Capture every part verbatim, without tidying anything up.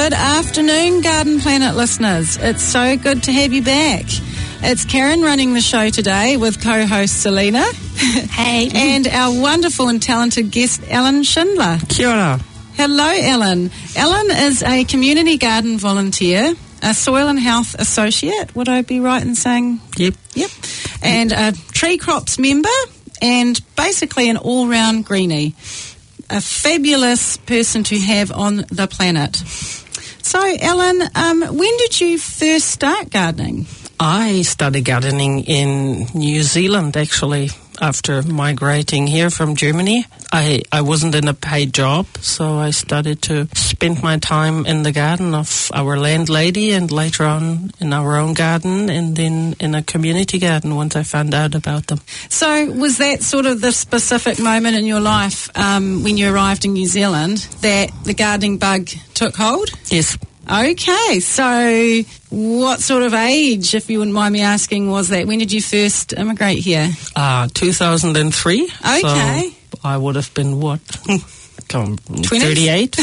Good afternoon, Garden Planet listeners. It's so good to have you back. It's Karen running the show today with co-host Selena. Hey. And our wonderful and talented guest, Ellen Schindler. Kia ora. Hello, Ellen. Ellen is a community garden volunteer, a soil and health associate. Would I be right in saying? Yep. Yep. And a tree crops member, and basically an all-round greenie. A fabulous person to have on the planet. So, Ellen, um, when did you first start gardening? I started gardening in New Zealand, actually, after migrating here from Germany. I, I wasn't in a paid job, so I started to spend my time in the garden of our landlady and later on in our own garden and then in a community garden once I found out about them. So was that sort of the specific moment in your life um, when you arrived in New Zealand that the gardening bug took hold? Yes. Okay, so what sort of age, if you wouldn't mind me asking, was that? When did you first immigrate here? Uh, two thousand three. Okay. So I would have been, what? Come, thirty-eight.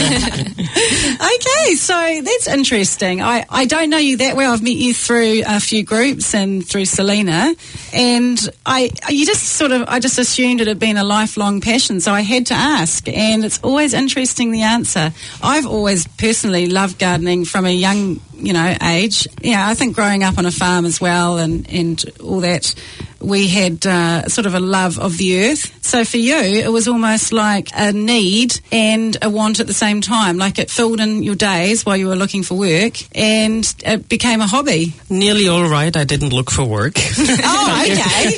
Okay, so that's interesting. I, I don't know you that well. I've met you through a few groups and through Selena, and I you just sort of I just assumed it had been a lifelong passion, so I had to ask, and it's always interesting the answer. I've always personally loved gardening from a young you know age. Yeah, I think growing up on a farm as well, and and all that. We had uh, sort of a love of the earth. So for you, it was almost like a need and a want at the same time. Like it filled in your days while you were looking for work, and it became a hobby. Nearly all right. I didn't look for work. Oh, okay.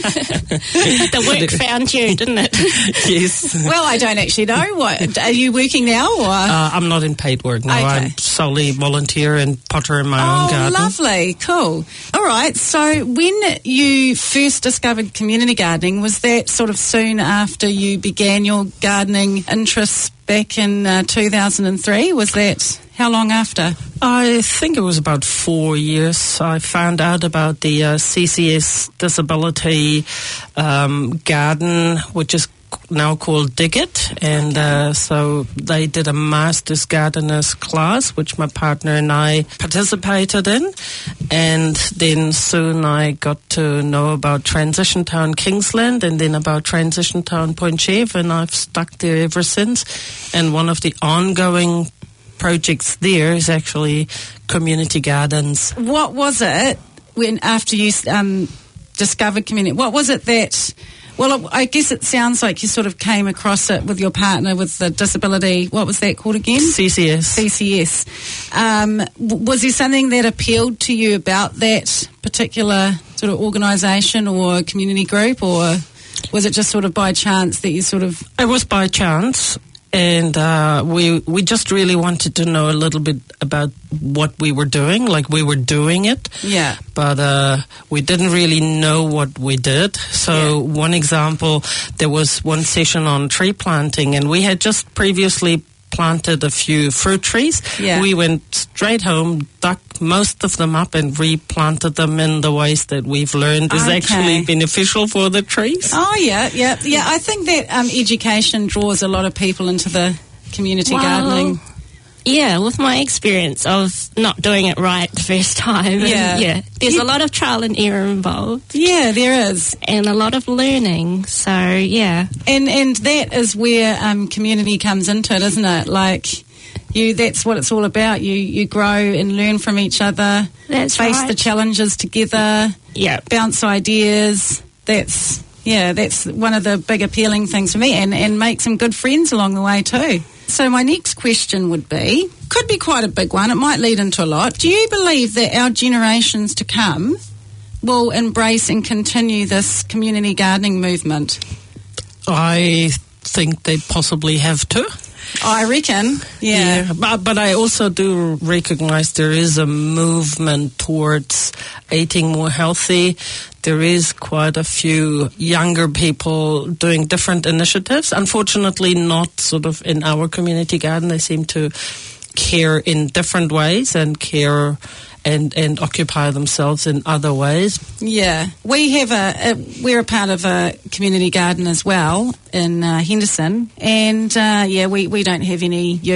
The work found you, didn't it? Yes. Well, I don't actually know. What are you working now? Or uh, I'm not in paid work. No, okay. I'm solely volunteer and potter in my oh, own garden. Lovely, cool. All right. So when you first discovered community gardening, was that sort of soon after you began your gardening interests back in uh, two thousand three? Was that how long after? I think it was about four years. I found out about the uh, C C S disability um, garden, which is now called Dig It, and uh, so they did a master's gardeners class which my partner and I participated in, and then soon I got to know about Transition Town Kingsland and then about Transition Town Point Chev, and I've stuck there ever since. And one of the ongoing projects there is actually community gardens. What was it when after you um, discovered community? What was it that Well, I guess it sounds like you sort of came across it with your partner with the disability. What was that called again? C C S. C C S. Um, was there something that appealed to you about that particular sort of organisation or community group, or was it just sort of by chance that you sort of... It was by chance. And uh, we we just really wanted to know a little bit about what we were doing, like we were doing it. Yeah. But uh, we didn't really know what we did. So yeah. One example, there was one session on tree planting, and we had just previously planted a few fruit trees. Yeah. We went straight home, dug most of them up and replanted them in the ways that we've learned is okay. actually beneficial for the trees. Oh, yeah, yeah, yeah. I think that um, education draws a lot of people into the community well, gardening. Yeah, with my experience of not doing it right the first time. Yeah. And yeah. There's yeah. a lot of trial and error involved. Yeah, there is. And a lot of learning. So, yeah. And and that is where um, community comes into it, isn't it? Like, you that's what it's all about. You you grow and learn from each other. That's face right. the challenges together. Yeah. Bounce ideas. That's, yeah, that's one of the big appealing things for me, and, and make some good friends along the way too. So my next question would be, could be quite a big one, it might lead into a lot. Do you believe that our generations to come will embrace and continue this community gardening movement? I think they possibly have to. I reckon, yeah. yeah but, but I also do recognize there is a movement towards eating more healthy. There is quite a few younger people doing different initiatives. Unfortunately, not sort of in our community garden. They seem to care in different ways and care and, and occupy themselves in other ways. Yeah. We have a, a we're a part of a community garden as well in uh, Henderson. And, uh, yeah, we, we don't have any youth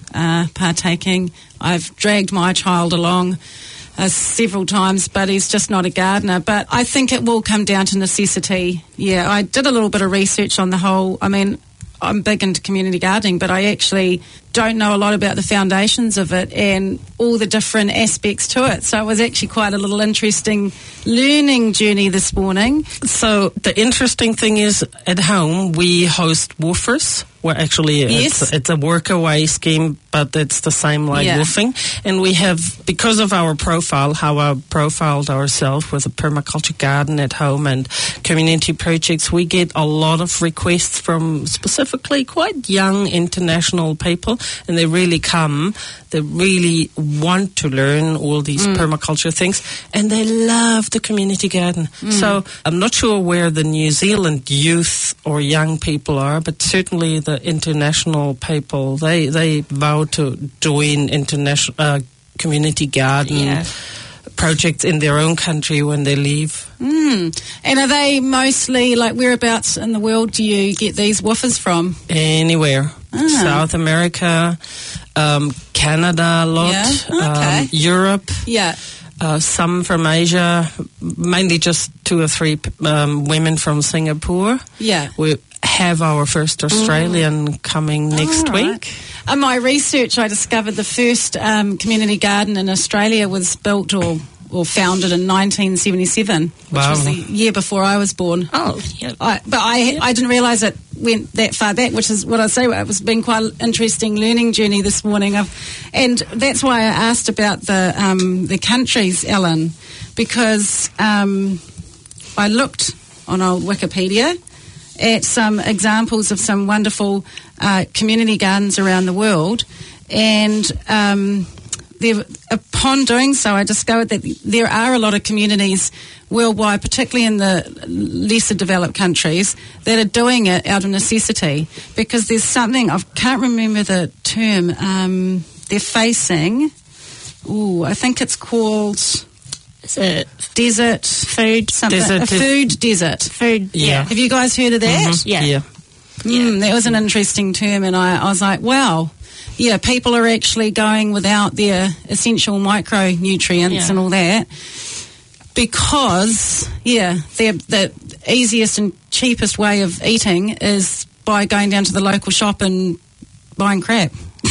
uh, partaking. I've dragged my child along uh, several times, but he's just not a gardener. But I think it will come down to necessity. Yeah, I did a little bit of research on the whole. I mean, I'm big into community gardening, but I actually don't know a lot about the foundations of it and all the different aspects to it. So it was actually quite a little interesting learning journey this morning. So the interesting thing is, at home we host woofers. Well, actually, yes. it's, it's a workaway scheme, but it's the same like yeah. woofing. And we have, because of our profile, how I profiled ourselves with a permaculture garden at home and community projects, we get a lot of requests from specifically quite young international people, and they really come. They really want to learn all these mm. permaculture things, and they love the community garden. Mm. So I'm not sure where the New Zealand youth or young people are, but certainly the international people, they, they vow to join international uh, community garden yeah. projects in their own country when they leave. Mm. And are they mostly, like, whereabouts in the world do you get these woofers from? Anywhere. Ah. South America, um, Canada a lot, Yeah. Okay. um, Europe. Yeah. Uh, some from Asia, mainly just two or three um, women from Singapore. Yeah. We have our first Australian mm. coming next oh, right. week. In my research, I discovered the first um, community garden in Australia was built or, or founded in nineteen seventy-seven, which wow. was the year before I was born. Oh, yeah. I, but I Yep. I didn't realise it went that far back, which is what I say. It was been quite an interesting learning journey this morning, I've, and that's why I asked about the um, the countries, Ellen, because um, I looked on old Wikipedia at some examples of some wonderful uh, community gardens around the world, and um, there, upon doing so, I discovered that there are a lot of communities worldwide, particularly in the lesser developed countries, that are doing it out of necessity, because there's something, I can't remember the term, um, they're facing, ooh, I think it's called... Is it desert food? Something, Desert, a food desert. Food, Yeah. yeah. Have you guys heard of that? Mhm. Yeah. yeah. Mm, that was an interesting term, and I, I was like, wow, yeah, people are actually going without their essential micronutrients Yeah. and all that because, yeah, they're, the easiest and cheapest way of eating is by going down to the local shop and buying crap.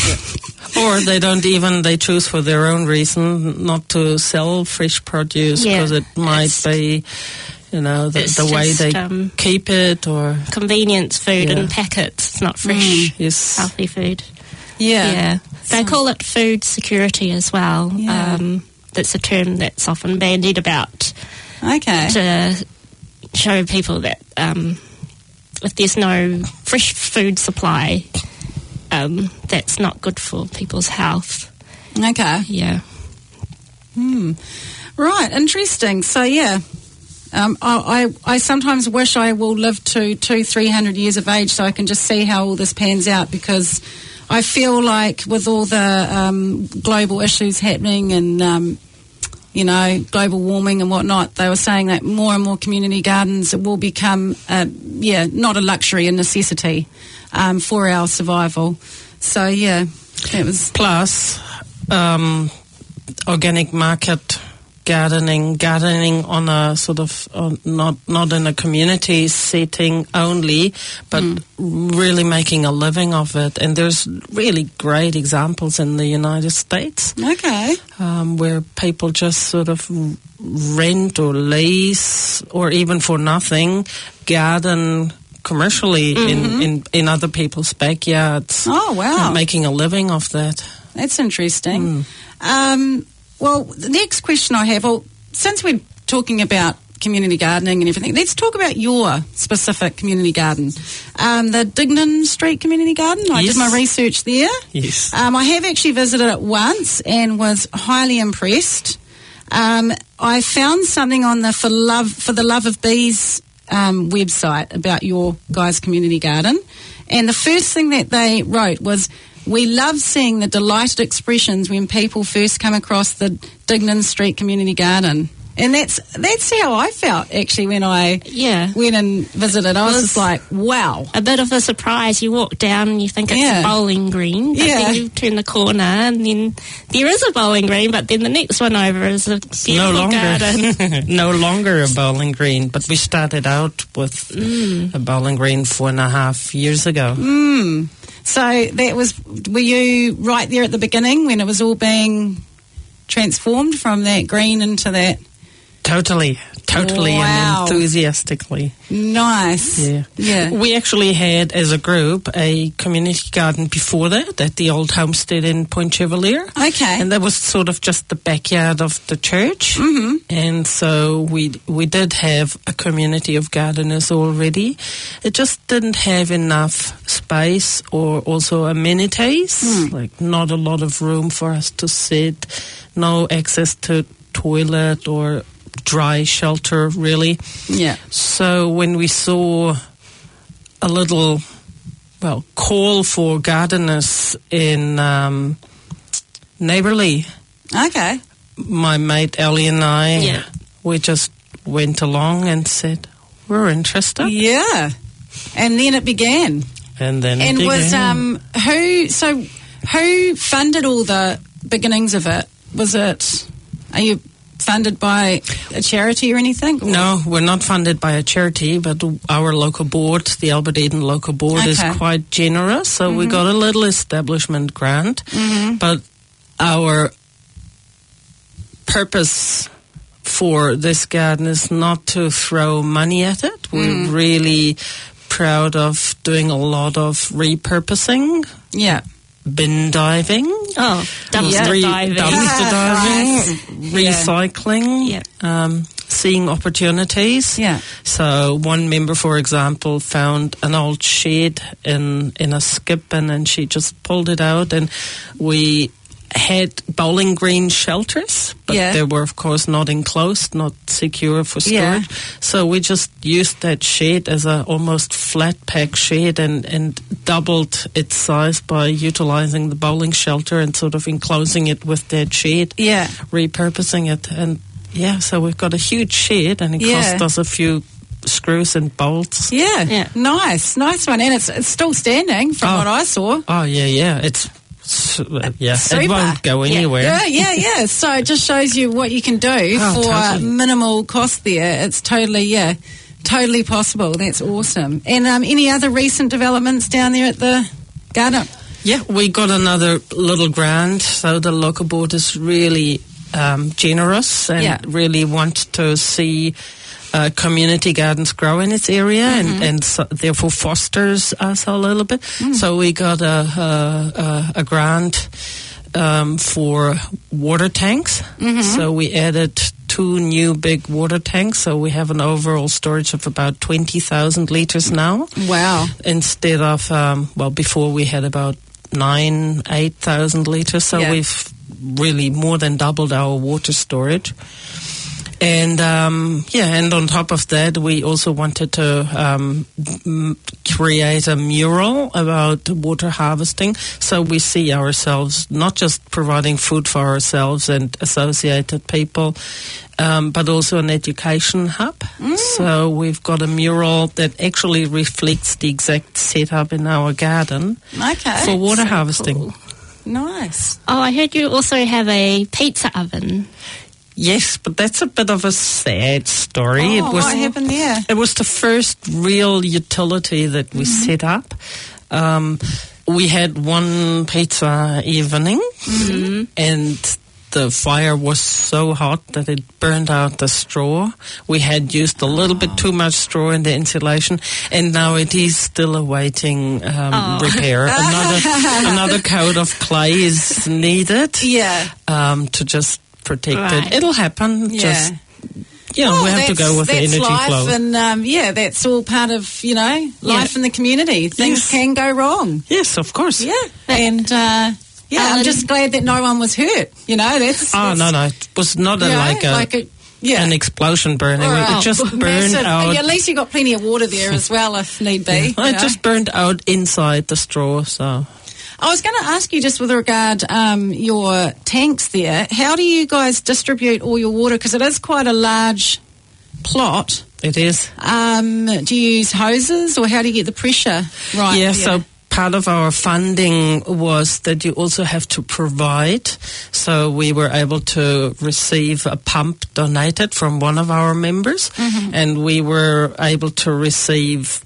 Or they don't even, they choose for their own reason not to sell fresh produce Yeah. because it might It's- be, you know, the, It's the way just, they um, keep it, or... Convenience food Yeah. in packets. It's not fresh, Mm. Yes. healthy food. Yeah. Yeah. They call it food security as well. Yeah. Um, that's a term that's often bandied about Okay. to show people that um, if there's no fresh food supply, um, that's not good for people's health. Okay. Yeah. Hmm. Right. Interesting. So, yeah. Um, I, I I sometimes wish I will live to two, three hundred years of age so I can just see how all this pans out, because I feel like with all the um, global issues happening and, um, you know, global warming and whatnot, they were saying that more and more community gardens will become, uh, yeah, not a luxury, a necessity um, for our survival. So, yeah, it was... Plus, um, organic market gardening, gardening on a sort of, uh, not not in a community setting only, but Mm. really making a living of it. And there's really great examples in the United States Okay. um, where people just sort of rent or lease, or even for nothing, garden commercially in, in, in other people's backyards. Oh, wow. And making a living of that. That's interesting. Um, well, the next question I have, well, since we're talking about community gardening and everything, let's talk about your specific community garden. Um, the Dignan Street Community Garden, I Yes. did my research there. Yes. Um, I have actually visited it once and was highly impressed. Um, I found something on the For Love for the Love of Bees um, website about your guys' community garden, and the first thing that they wrote was, "We love seeing the delighted expressions when people first come across the Dignan Street Community Garden." And that's that's how I felt actually when I Yeah. went and visited. I was Well, just like, wow. A bit of a surprise. You walk down and you think it's Yeah. a bowling green, but Yeah. then you turn the corner and then there is a bowling green, but then the next one over is a beautiful No longer, garden. no longer a bowling green, but we started out with Mm. a bowling green four and a half years ago. Mm. So that was, were you right there at the beginning when it was all being transformed from that green into that? Totally, totally, Wow. and enthusiastically. Nice. Yeah. Yeah. We actually had, as a group, a community garden before that at the old homestead in Point Chevalier. Okay. And that was sort of just the backyard of the church. Mm-hmm. And so we we did have a community of gardeners already. It just didn't have enough space or also amenities, Mm. like not a lot of room for us to sit, no access to toilet or dry shelter, really. Yeah. So when we saw a little, well, call for gardeners in um, Neighbourly, Okay. my mate Ellie and I, Yeah. we just went along and said, we're interested. Yeah. And then it began. And then And it was began. um who so who funded all the beginnings of it? Was it, are you funded by a charity or anything? Or- No, we're not funded by a charity, but our local board, the Albert Eden local board, is Okay. quite generous. So we got a little establishment grant, but our purpose for this garden is not to throw money at it. We're really proud of doing a lot of repurposing, Yeah. bin diving, Oh, dumpster Yeah. re- diving. dumpster diving, Nice. recycling, Yeah. um, seeing opportunities. Yeah. So one member, for example, found an old shed in in a skip, and then she just pulled it out, and we had bowling green shelters, but Yeah. they were, of course, not enclosed, not secure for Yeah. storage. So we just used that shed as a almost flat pack shed, and, and doubled its size by utilizing the bowling shelter and sort of enclosing it with that shed, Yeah. repurposing it. And yeah, so we've got a huge shed, and it Yeah. cost us a few screws and bolts. Yeah. Yeah. Nice. Nice one. And it's it's still standing from Oh. what I saw. Oh, yeah, yeah. It's, s- uh, yeah, Super. it won't go Yeah. anywhere. Yeah, yeah, yeah. So it just shows you what you can do Oh, for totally. minimal cost there. It's totally, yeah, totally possible. That's awesome. And um, any other recent developments down there at the garden? Yeah, we got another little grant, so the local board is really um, generous and Yeah. really want to see uh, community gardens grow in its area, and, and so therefore fosters us a little bit. So we got a, a, a, a grant um, for water tanks. So we added two new big water tanks, so we have an overall storage of about twenty thousand litres now, Wow. instead of, um, well, before we had about nine, eight thousand litres. So Yeah. we've really more than doubled our water storage. And um, yeah, and on top of that, we also wanted to um, m- create a mural about water harvesting. So we see ourselves not just providing food for ourselves and associated people, um, but also an education hub. So we've got a mural that actually reflects the exact setup in our garden Okay. for water so harvesting. cool. Nice. Oh, I heard you also have a pizza oven. Yes, but that's a bit of a sad story. Oh, it was what happened there? It was the first real utility that we set up. Um, we had one pizza evening, and the fire was so hot that it burned out the straw. We had used a little bit too much straw in the insulation, and now it is still awaiting um, Oh. repair. Another another coat of clay is needed Yeah. um, to just protect Right. it. It'll happen. Yeah. Just yeah, Well, we have to that's- go with the that's energy life, flow. and um, yeah, that's all part of, you know, life in the community. Things Yes. can go wrong. Yes, of course. Yeah, and uh, yeah, I'm Um, just glad that no one was hurt. You know, that's Oh that's, no, no, it was not a, you know, like a like a yeah. an explosion burning. Or a It just burned massive- out. At least you got plenty of water there as well, if need be. Well, you it know. just burned out inside the straw. So I was going to ask you just with regard um, your tanks there. How do you guys distribute all your water? Because it is quite a large plot. It is. Um, do you use hoses, or how do you get the pressure right? Yeah, there? so part of our funding was that you also have to provide. So we were able to receive a pump donated from one of our members, mm-hmm. and we were able to receive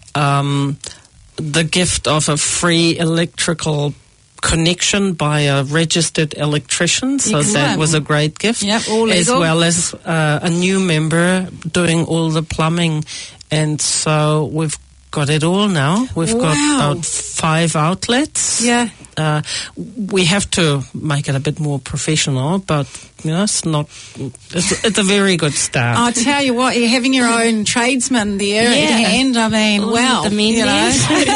um, the gift of a free electrical connection by a registered electrician. So Excellent. that was a great gift. Yep, all as legal. well as uh, a new member doing all the plumbing. And so we've got it all now. We've Wow. got about five outlets. Yeah. Uh, we have to make it a bit more professional, but you know, it's not. It's, it's a very good start. I'll tell you what, you're having your own tradesman there at Yeah. hand. I mean, All well, the men you know,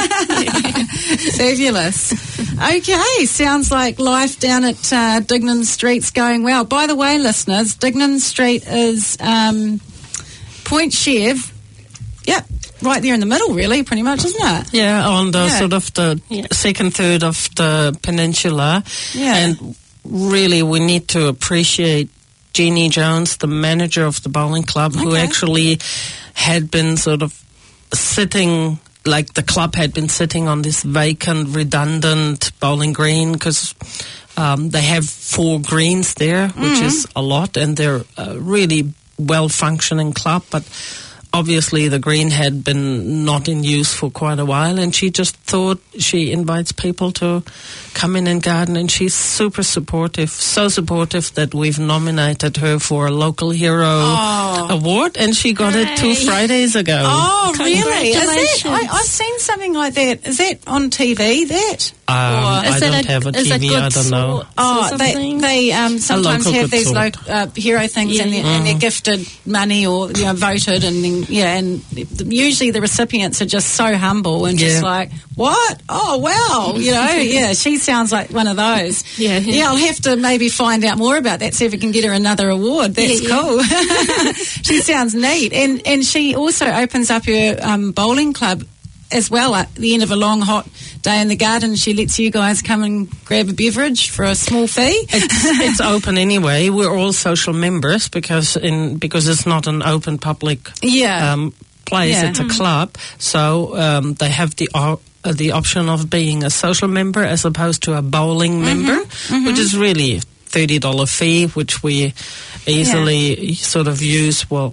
there. fabulous. Okay, sounds like life down at uh, Dignan Street's going well. By the way, listeners, Dignan Street is um, Point Chev. Yep. Right there in the middle, really, pretty much, isn't it? Yeah, on the Yeah. sort of the Yeah. second third of the peninsula. Yeah. And really, we need to appreciate Jeannie Jones, the manager of the bowling club, who Okay. actually had been sort of sitting, like the club had been sitting on this vacant, redundant bowling green, because um, they have four greens there, which Mm. is a lot, and they're a really well-functioning club, but obviously the green had been not in use for quite a while, and she just thought she invites people to come in and garden, and she's super supportive, so supportive that we've nominated her for a Local Hero Oh. Award, and she got it two Hooray. Fridays ago. Oh, really? Is that? Congratulations. I, I've seen something like that. Is that on T V, that? Um, Or- I Is don't it a, have a is T V, a good I don't know. sort- Oh, sort of they thing? they um, sometimes local have good these lo- sort. uh, hero things, Yeah, and, they're, yeah. and they're gifted money or you know voted, and then, yeah, and usually the recipients are just so humble and just Yeah. like, what? Oh wow, you know, yeah. She sounds like one of those. Yeah, yeah. yeah. I'll have to maybe find out more about that. See if we can get her another award. That's Yeah, yeah. cool. She sounds neat, and and she also opens up her um, bowling club as well at the end of a long hot day in the garden. She lets you guys come and grab a beverage for a small fee. It's, it's open anyway. We're all social members because in because it's not an open public Yeah. um, place. Yeah. It's a club, so um, they have the op- uh, the option of being a social member as opposed to a bowling member, which is really thirty dollar fee, which we easily sort of use. Well,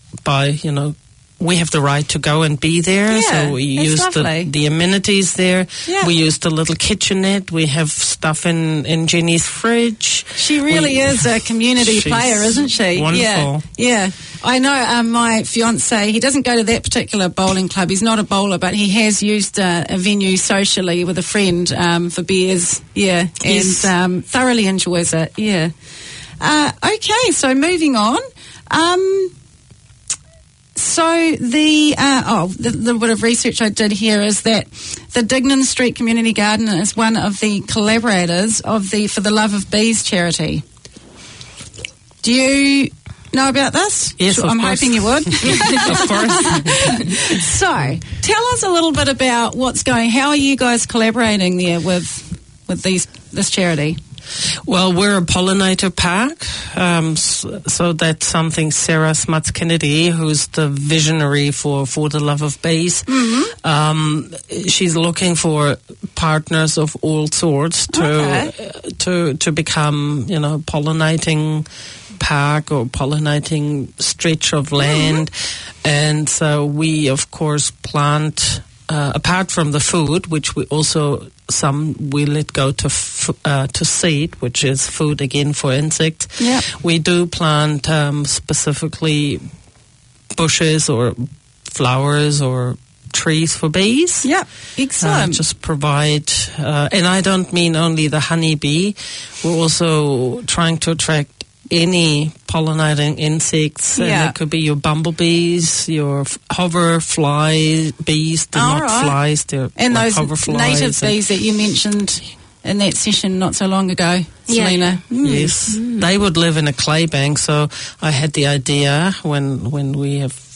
by you know. We have the right to go and be there, Yeah, so we that's use the, lovely. the amenities there. Yeah. We use the little kitchenette. We have stuff in, in Jenny's fridge. She really We- is a community She's player, isn't she? wonderful. Yeah, yeah. I know um, my fiance, he doesn't go to that particular bowling club. He's not a bowler, but he has used uh, a venue socially with a friend um, for beers. Yeah, and Yes. um, thoroughly enjoys it. Yeah. Uh, okay, so moving on. Um, So the uh, oh the, the bit of research I did here is that the Dignan Street Community Garden is one of the collaborators of the For the Love of Bees charity. Do you know about this? Yes, Sure, of I'm course. hoping you would. Of course. So tell us a little bit about what's going. How are you guys collaborating there with with these this charity? Well, we're a pollinator park, um, so, so that's something Sarah Smuts-Kennedy, who's the visionary for For the Love of Bees, Mm-hmm. um, she's looking for partners of all sorts to Okay. uh, to to become, you know, pollinating park or pollinating stretch of land, and so we, of course, plant. Uh, apart from the food, which we also some we let go to f- uh, to seed, which is food again for insects. Yep. We do plant um, specifically bushes or flowers or trees for bees. Yeah, Uh, excellent. just provide, uh, and I don't mean only the honeybee. We're also trying to attract any pollinating insects. And Yeah. it could be your bumblebees, your f- hover fly bees. They're All not right. flies. They're and like those hover flies. native and- bees that you mentioned in that session not so long ago, Yeah. Selena. Yes, they would live in a clay bank. So I had the idea when when we have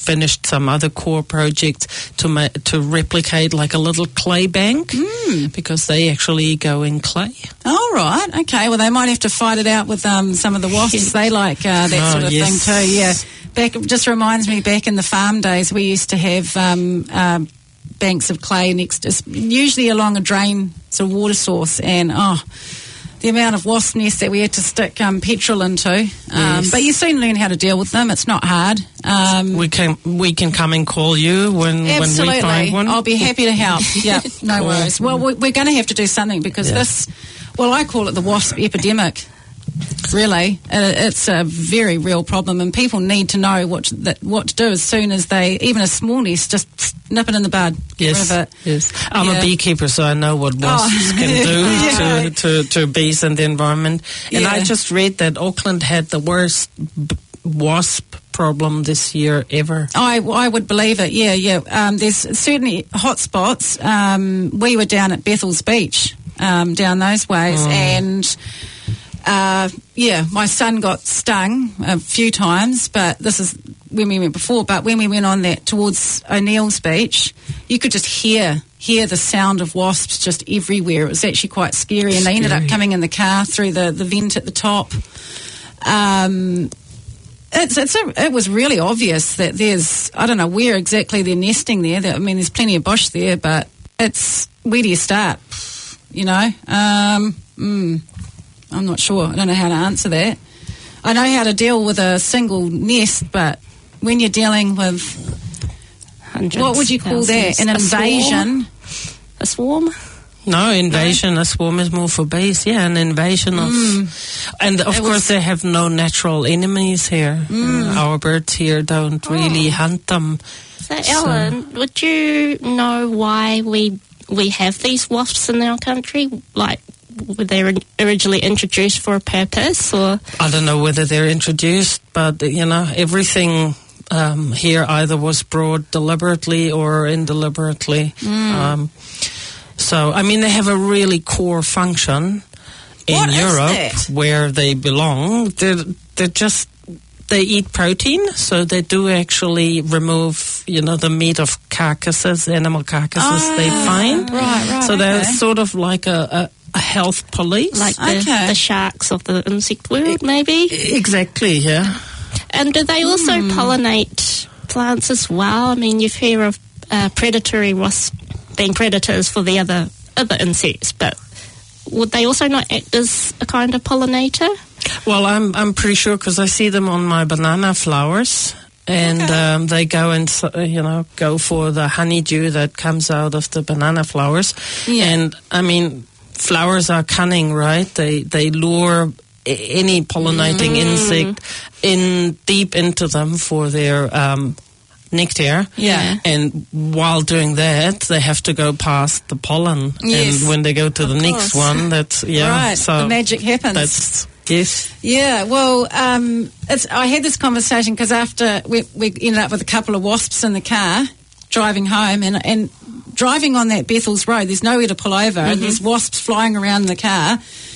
finished some other core projects to ma- to replicate like a little clay bank Mm. because they actually go in clay. All right. Okay. Well, they might have to fight it out with um, some of the wasps. They like uh, that Oh, sort of yes. thing too. Yeah. Back it just reminds me back in the farm days we used to have um, um, banks of clay next, usually along a drain, sort of water source, and oh. the amount of wasp nests that we had to stick um, petrol into. Um, Yes. But you soon learn how to deal with them. It's not hard. Um, We can we can come and call you when, when absolutely. we find one. I'll be happy to help. Yeah, no Cool. worries. Well, we- we're going to have to do something because Yeah. this, well, I call it the wasp epidemic. Really, uh, it's a very real problem, and people need to know what to, that, what to do as soon as they, even a small nest, just nip it in the bud. Get Yes, rid of it. yes. I'm Yeah. a beekeeper, so I know what wasps Oh. can do Yeah. to, to, to bees and the environment. And I Yeah. just read that Auckland had the worst b- wasp problem this year ever. I, I would believe it. Yeah, yeah. Um, there's certainly hot spots. Um, we were down at Bethel's Beach, um, down those ways, Oh. and uh, yeah, my son got stung a few times, but this is when we went before. But when we went on that towards O'Neill's Beach, you could just hear hear the sound of wasps just everywhere. It was actually quite scary, and they ended up Scary. coming in the car through the, the vent at the top. Um, It's, it's a, it was really obvious that there's, I don't know where exactly they're nesting there. There- I mean, there's plenty of bush there, but it's, where do you start? You know? Um, mm, I'm not sure. I don't know how to answer that. I know how to deal with a single nest, but when you're dealing with, Hundreds, what would you call that? thousands. An A swarm? invasion? A swarm? No, invasion, a swarm is more for bees. Yeah, an invasion of... And of It course was- they have no natural enemies here. Uh, our birds here don't really hunt them. So, Ellen, would you know why we we have these wasps in our country? Like, were they ori- originally introduced for a purpose, or I don't know whether they're introduced, but, you know, everything um, here either was brought deliberately or indeliberately. Um, so, I mean, they have a really core function in What is Europe that? where they belong. They're, they're just, they eat protein, so they do actually remove, you know, the meat of carcasses, animal carcasses they find. Right, right. So they're okay. sort of like a, a, a health police. like the, Okay. the sharks of the insect world, maybe? Exactly, yeah. And do they also Hmm. pollinate plants as well? I mean, you've heard of uh, predatory wasps being predators for the other other insects, but would they also not act as a kind of pollinator? Well, I'm I'm pretty sure because I see them on my banana flowers, and Okay. um, they go and so- you know go for the honeydew that comes out of the banana flowers. Yeah. And I mean, flowers are cunning, right? They they lure a- any pollinating Mm. insect in deep into them for their um, nectar. Yeah. And while doing that, they have to go past the pollen. Yes. And when they go to the next course. one, that's yeah. Right, So the magic happens. That's yes. Yeah, well, um, it's, I had this conversation because after we, we ended up with a couple of wasps in the car driving home, and, and driving on that Bethel's Road, there's nowhere to pull over, and there's wasps flying around the car,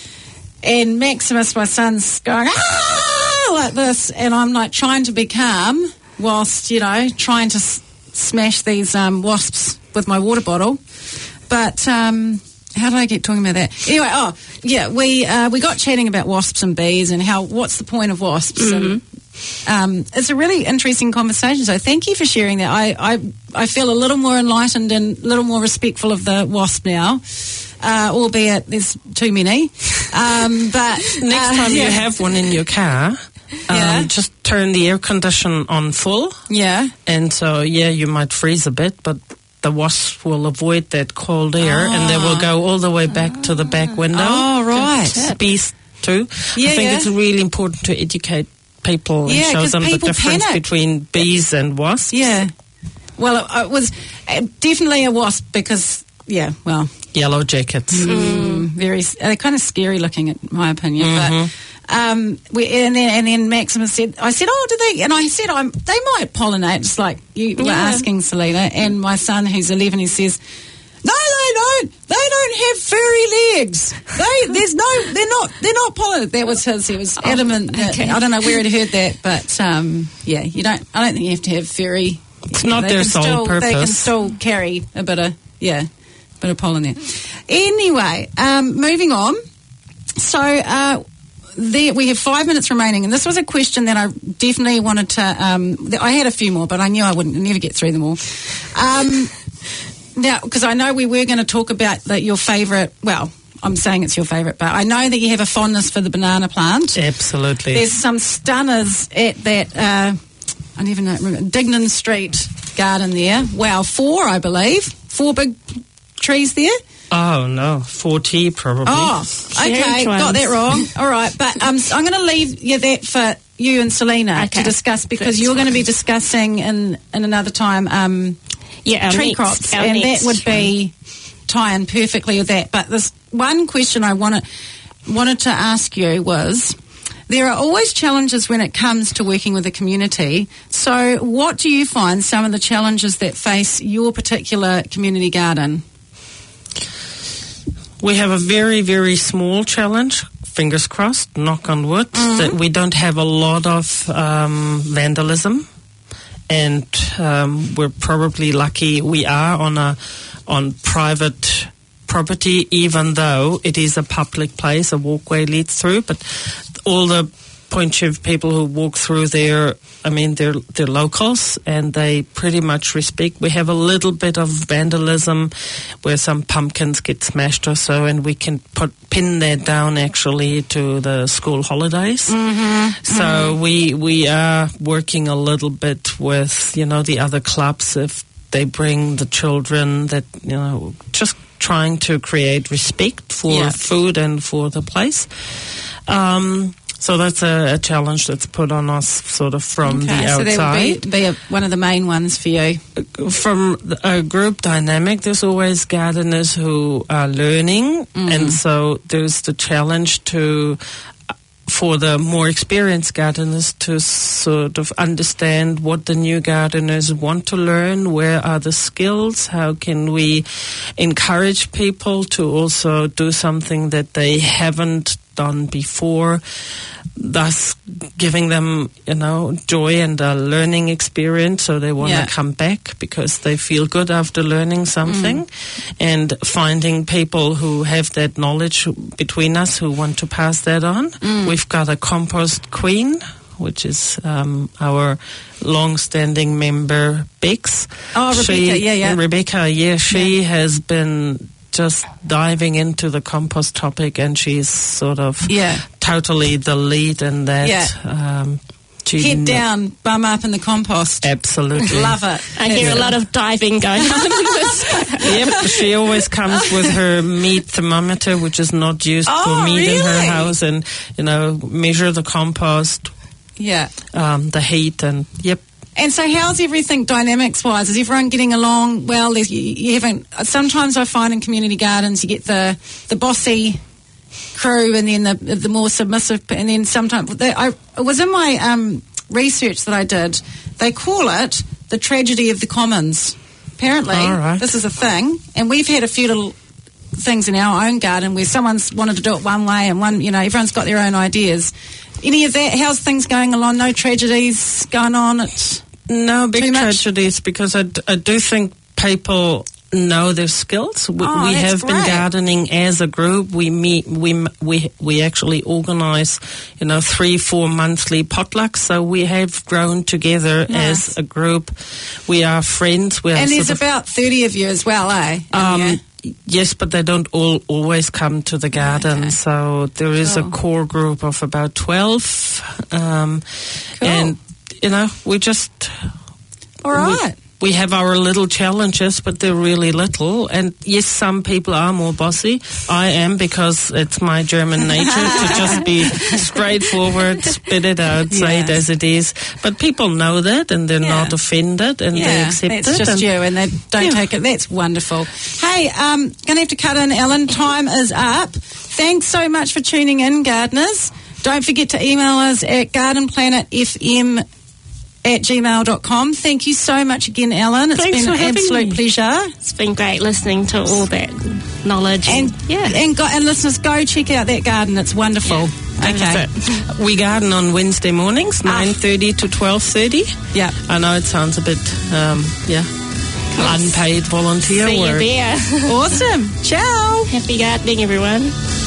and Maximus, my son's going, ah, like this, and I'm like trying to be calm whilst, you know, trying to s- smash these um, wasps with my water bottle. But um, how did I get talking about that? Anyway, oh yeah, we uh, we got chatting about wasps and bees and how what's the point of wasps. And, um, it's a really interesting conversation. So thank you for sharing that. I, I I feel a little more enlightened and a little more respectful of the wasp now, uh, albeit there's too many. Um, but Next uh, time yeah. you have one in your car, um, Yeah. just turn the air condition on full. yeah. And so, yeah, you might freeze a bit, but the wasps will avoid that cold air and they will go all the way back to the back window. Oh, right. Good. Bees too. Yeah, I think yeah. it's really important to educate people Yeah, and show 'cause them the people difference panic. between bees and wasps. Yeah. Well, it, it was uh, definitely a wasp because, yeah, well, Yellow jackets. mm, very, they're kind of scary looking, in my opinion. Mm-hmm. But um, we, and then and then Maximus said, I said, oh, do they? And I said, I'm, they might pollinate, just like you were Yeah. asking, Selena. And my son, who's eleven, he says, no, they don't. They don't have furry legs. They, there's no, they're not, they're not pollinated. That was his. He was adamant. Oh, okay. That, I don't know where he'd heard that, but um, yeah, you don't. I don't think you have to have furry. It's yeah, not they their can sole still, purpose. They can still carry a bit of yeah, bit of pollen there. Anyway, um, moving on. So. Uh, There, we have five minutes remaining, and this was a question that I definitely wanted to. Um, I had a few more, but I knew I wouldn't never get through them all. Um, now, because I know we were going to talk about that your favourite. Well, I'm saying it's your favourite, but I know that you have a fondness for the banana plant. Absolutely. There's some stunners at that. Uh, I never know. Remember, Dignan Street garden there. Wow, four, I believe, four big trees there. Oh, no, forty probably. Oh, okay, Huge got ones. that wrong. All right, but um, I'm going to leave you that for you and Selena Okay. to discuss, because That's you're going to fine. be discussing in, in another time um, Yeah, our tree next- crops, our and that next would be tie in perfectly with that. But this one question I wanted, wanted to ask you was, there are always challenges when it comes to working with the community. So what do you find some of the challenges that face your particular community garden? We have a very, very small challenge, fingers crossed, knock on wood, Mm-hmm. that we don't have a lot of um, vandalism. And um, we're probably lucky we are on a on private property, even though it is a public place, a walkway leads through. But all the Point Shiv people who walk through there, I mean, they're they're locals, and they pretty much respect. We have a little bit of vandalism where some pumpkins get smashed or so, and we can put pin that down actually to the school holidays. Mm-hmm. So mm-hmm. we we are working a little bit with, you know, the other clubs, if they bring the children, that, you know, just trying to create respect for Yeah. food and for the place. Um, So that's a, a challenge that's put on us sort of from Okay, the so outside. that would be, be a, one of the main ones for you. From the- a group dynamic, there's always gardeners who are learning, Mm. and so there's the challenge to, for the more experienced gardeners, to sort of understand what the new gardeners want to learn, where are the skills, how can we encourage people to also do something that they haven't done before, thus giving them, you know, joy and a learning experience, so they want to Yeah. come back because they feel good after learning something, mm. and finding people who have that knowledge between us who want to pass that on. Mm. We've got a compost queen, which is um, our long-standing member, Bex. Oh, Rebecca, She- yeah, yeah. Rebecca, yeah, she yeah. has been just diving into the compost topic, and she's sort of Yeah. totally the lead in that. Yeah. Um, she Head kn- down, bum up in the compost. Absolutely. Love it. I hear a lot of diving going on in this. Yep, she always comes with her meat thermometer, which is not used Oh, for meat in her really? house, and, you know, measure the compost, Yeah. um, the heat, and yep. And so how's everything dynamics-wise? Is everyone getting along well? There's, you, you haven't... Sometimes I find in community gardens you get the, the bossy crew, and then the the more submissive... And then sometimes... They, I, it was in my um, research that I did, they call it the tragedy of the commons. Apparently, All right. this is a thing. And we've had a few little things in our own garden where someone's wanted to do it one way, and one, you know, everyone's got their own ideas. Any of that? How's things going along? No tragedies going on? It's... No big Too much? tragedies, because I, d- I do think people know their skills. We, Oh, we that's have been great. gardening as a group. We meet. We m- we we actually organise, you know, three four monthly potlucks. So we have grown together Nice. as a group. We are friends. We are And sort there's of, about thirty of you as well, eh? Um, Yeah. Yes, but they don't all always come to the garden. Okay. So there is Cool. a core group of about twelve, um, Cool. and you know, we just All right. we, we have our little challenges, but they're really little. And yes, some people are more bossy. I am, because it's my German nature to just be straightforward, spit it out, say it Yeah. as it is. But people know that, and they're Yeah. not offended, and they Yeah, accept that's it. just and- you, and they don't Yeah. take it. That's wonderful. Hey, um, gonna have to cut in, Ellen. Time is up. Thanks so much for tuning in, gardeners. Don't forget to email us at gardenplanetfm at gmail dot com. Thank you so much again, Ellen. It's Thanks been for an having absolute me. pleasure. It's been great listening to all that knowledge. And And, yeah. and, go, and listeners, go check out that garden. It's wonderful. Yeah. Okay. That's it. We garden on Wednesday mornings, Ah. nine thirty to twelve thirty. Yeah. I know it sounds a bit, um, yeah, unpaid volunteer See you work. there. Awesome. Ciao. Happy gardening, everyone.